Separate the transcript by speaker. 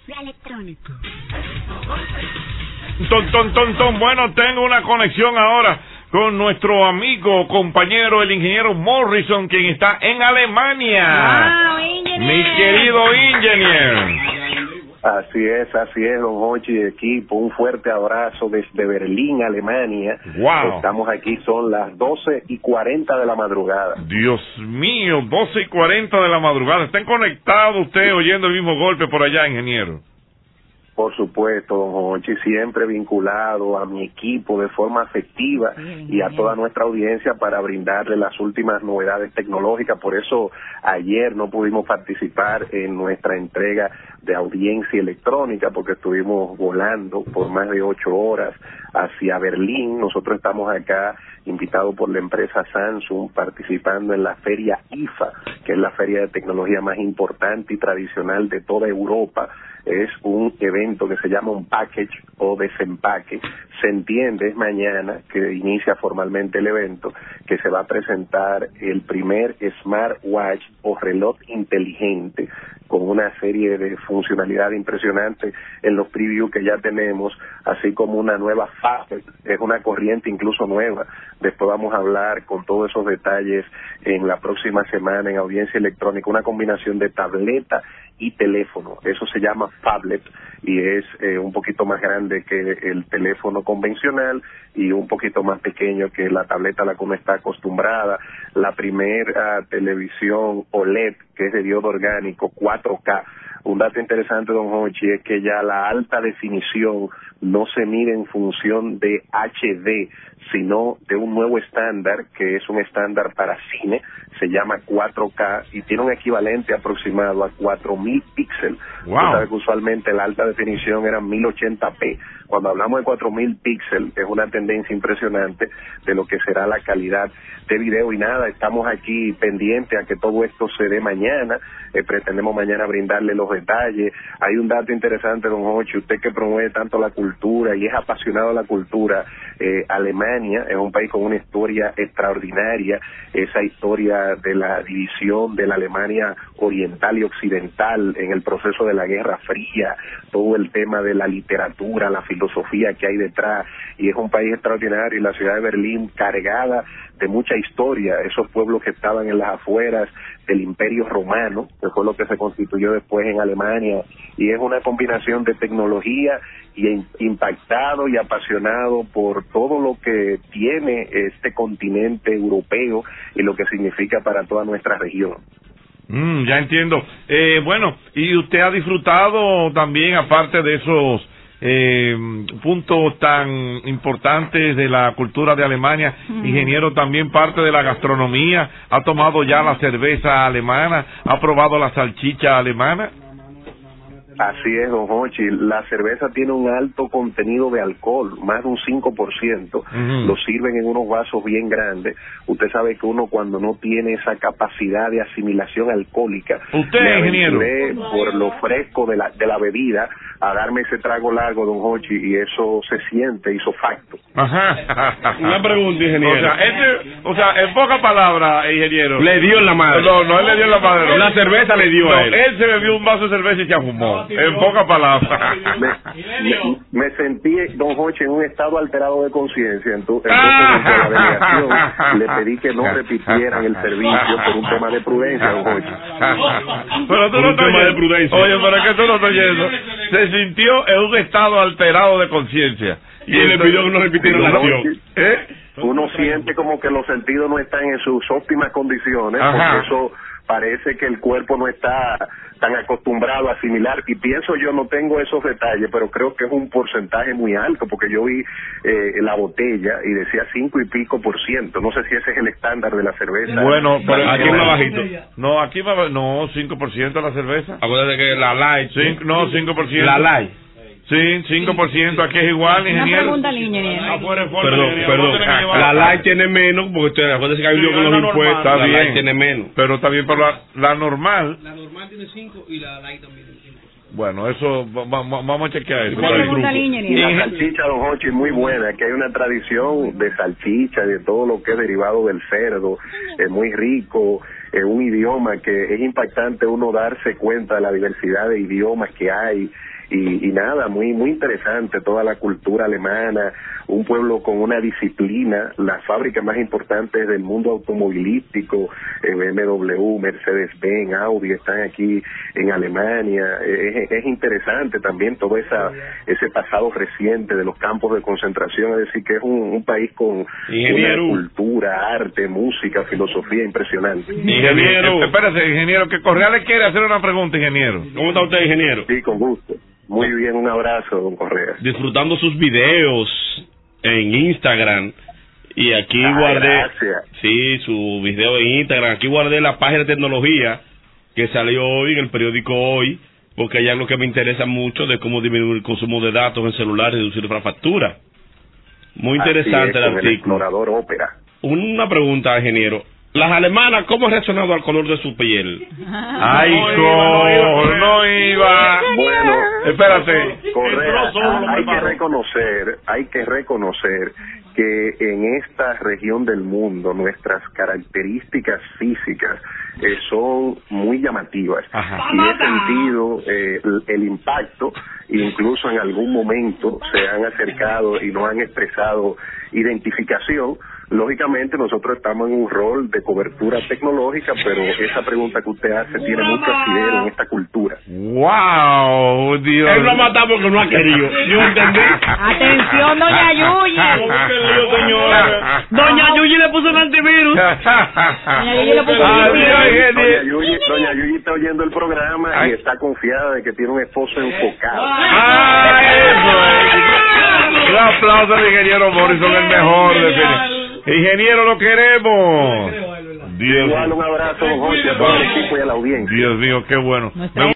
Speaker 1: La electrónica.
Speaker 2: Bueno, tengo una conexión ahora con nuestro amigo, compañero, el ingeniero Morrison, quien está en Alemania.
Speaker 1: Wow,
Speaker 2: mi querido ingeniero.
Speaker 3: Así es, don Jochi y equipo. Un fuerte abrazo desde Berlín, Alemania.
Speaker 2: Wow.
Speaker 3: Estamos aquí, son las 12:40 de la madrugada.
Speaker 2: Dios mío, 12:40 de la madrugada. ¿Están conectados ustedes oyendo el mismo golpe por allá, ingeniero?
Speaker 3: Por supuesto, don Jochi, siempre vinculado a mi equipo de forma afectiva y a toda nuestra audiencia para brindarle las últimas novedades tecnológicas. Por eso ayer no pudimos participar en nuestra entrega de audiencia electrónica porque estuvimos volando por más de 8 horas hacia Berlín. Nosotros estamos acá invitados por la empresa Samsung participando en la feria IFA, que es la feria de tecnología más importante y tradicional de toda Europa. Es un evento que se llama un package o desempaque. Se entiende, es mañana que inicia formalmente el evento, que se va a presentar el primer smartwatch o reloj inteligente con una serie de funcionalidades impresionantes en los previews que ya tenemos, así como una nueva fase, es una corriente incluso nueva. Después vamos a hablar con todos esos detalles en la próxima semana en audiencia electrónica, una combinación de tableta y teléfono. Eso se llama phablet y es un poquito más grande que el teléfono convencional y un poquito más pequeño que la tableta a la que uno está acostumbrada. La primera televisión OLED, que es de diodo orgánico, 4K. Un dato interesante, don Hochi, es que ya la alta definición no se mide en función de HD, sino de un nuevo estándar, que es un estándar para cine, se llama 4K, y tiene un equivalente aproximado a 4.000 píxeles.
Speaker 2: Wow.
Speaker 3: Usted sabe que usualmente la alta definición era 1080p. Cuando hablamos de 4.000 píxeles, es una tendencia impresionante de lo que será la calidad de video. Y nada, estamos aquí pendientes a que todo esto se dé mañana. Pretendemos mañana brindarle los detalles. Hay un dato interesante, don Jochi, usted que promueve tanto la cultura y es apasionado de la cultura. Alemania es un país con una historia extraordinaria, esa historia de la división de la Alemania oriental y occidental en el proceso de la Guerra Fría, todo el tema de la literatura, la filosofía que hay detrás, y es un país extraordinario, y la ciudad de Berlín cargada de mucha historia, esos pueblos que estaban en las afueras del Imperio Romano, que fue lo que se constituyó después en Alemania, y es una combinación de tecnología y impactado y apasionado por todo lo que tiene este continente europeo y lo que significa para toda nuestra región.
Speaker 2: Ya entiendo. Bueno, y usted ha disfrutado también, aparte de esos puntos tan importantes de la cultura de Alemania, ingeniero, también parte de la gastronomía. ¿Ha tomado ya la cerveza alemana? ¿Ha probado la salchicha alemana?
Speaker 3: Así es, don Jochi, la cerveza tiene un alto contenido de alcohol, más de un 5%, lo sirven en unos vasos bien grandes. Usted sabe que uno cuando no tiene esa capacidad de asimilación alcohólica,
Speaker 2: usted, ingeniero,
Speaker 3: por lo fresco de la bebida, a darme ese trago largo, don Jochi, y eso se siente, hizo facto.
Speaker 2: Ajá.
Speaker 4: Una pregunta, ingeniero.
Speaker 2: O sea, en pocas palabras, ingeniero,
Speaker 4: le dio en la madre.
Speaker 2: No, él le dio en la madre.
Speaker 4: No. La cerveza le dio a él.
Speaker 2: Él se bebió un vaso de cerveza y se afumó. En pocas palabras.
Speaker 3: Me sentí, don Jochi, en un estado alterado de conciencia. Entonces, dentro de la delegación, le pedí que no repitieran el servicio por un tema de prudencia, don Jochi.
Speaker 2: Pero tú no estás oyendo. Oye, pero es que tú no estás oyendo. Se sintió en un estado alterado de conciencia.
Speaker 4: Y le pidió que no repitiera la acción.
Speaker 3: Uno siente como que los sentidos no están en sus óptimas condiciones, porque eso parece que el cuerpo no está tan acostumbrado a asimilar, y pienso yo, no tengo esos detalles, pero creo que es un porcentaje muy alto, porque yo vi la botella y decía 5 y pico %. No sé si ese es el estándar de la cerveza.
Speaker 2: Bueno, pero
Speaker 4: aquí más bajito.
Speaker 2: No, aquí no, 5% la cerveza.
Speaker 4: Acuérdate que la light.
Speaker 2: 5%.
Speaker 4: La light.
Speaker 2: Sí, 5%, aquí es igual, ingeniero.
Speaker 1: Una pregunta al ingeniero.
Speaker 4: Perdón. La light tiene menos, porque usted acuérdese que hay un lío con los impuestos.
Speaker 2: Está
Speaker 4: la
Speaker 2: bien.
Speaker 4: light tiene menos.
Speaker 2: Pero está bien, pero la normal.
Speaker 5: La normal tiene 5 y la light también tiene 5.
Speaker 2: Bueno, eso, vamos a chequear eso.
Speaker 1: Una pregunta al
Speaker 3: Y
Speaker 1: ingeniero.
Speaker 3: la salchicha, don Jochi, es muy buena, que hay una tradición de salchicha, de todo lo que es derivado del cerdo, es muy rico. un idioma que es impactante uno darse cuenta de la diversidad de idiomas que hay. Y nada, muy interesante toda la cultura alemana, un pueblo con una disciplina, las fábricas más importantes del mundo automovilístico, BMW, Mercedes-Benz, Audi están aquí en Alemania. Es interesante también todo ese pasado reciente de los campos de concentración, es decir, que es un país con una cultura, arte, música, filosofía impresionante.
Speaker 2: Ingeniero, espérate, ingeniero, que Correa le quiere hacer una pregunta, ingeniero.
Speaker 4: ¿Cómo está usted, ingeniero?
Speaker 3: Sí, con gusto. Muy bien, un abrazo, don Correa.
Speaker 4: Disfrutando sus videos en Instagram. Y aquí guardé...
Speaker 3: Gracias.
Speaker 4: Sí, su video en Instagram. Aquí guardé la página de tecnología que salió hoy en el periódico Hoy, porque hay algo que me interesa mucho de cómo disminuir el consumo de datos en celulares y reducir la factura. Muy interesante el artículo.
Speaker 3: El explorador Opera.
Speaker 4: Una pregunta, ingeniero. Las alemanas, ¿cómo han reaccionado al color de su piel?
Speaker 2: Ay, no iba.
Speaker 3: Bueno,
Speaker 2: espérate.
Speaker 3: Correa, hay que reconocer que en esta región del mundo nuestras características físicas son muy llamativas.
Speaker 2: Ajá.
Speaker 3: Y he sentido el impacto, incluso en algún momento se han acercado y nos han expresado identificación. Lógicamente nosotros estamos en un rol de cobertura tecnológica, pero esa pregunta que usted hace tiene mucho asidero en esta cultura.
Speaker 2: ¡Wow! Dios.
Speaker 4: Él lo ha matado porque no ha querido. Yo entendí.
Speaker 1: Atención, doña Yuyi.
Speaker 4: Doña Yuyi le puso un antivirus.
Speaker 1: Doña Yuyi le puso un antivirus.
Speaker 3: Doña Yuyi está oyendo el programa y está confiada de que tiene un esposo enfocado.
Speaker 2: Eso es. Un aplauso al ingeniero Morrison, el mejor de ingeniero, lo queremos.
Speaker 3: Igual un abrazo, don Jorge, a todo el equipo y a la audiencia.
Speaker 2: Dios mío, qué bueno.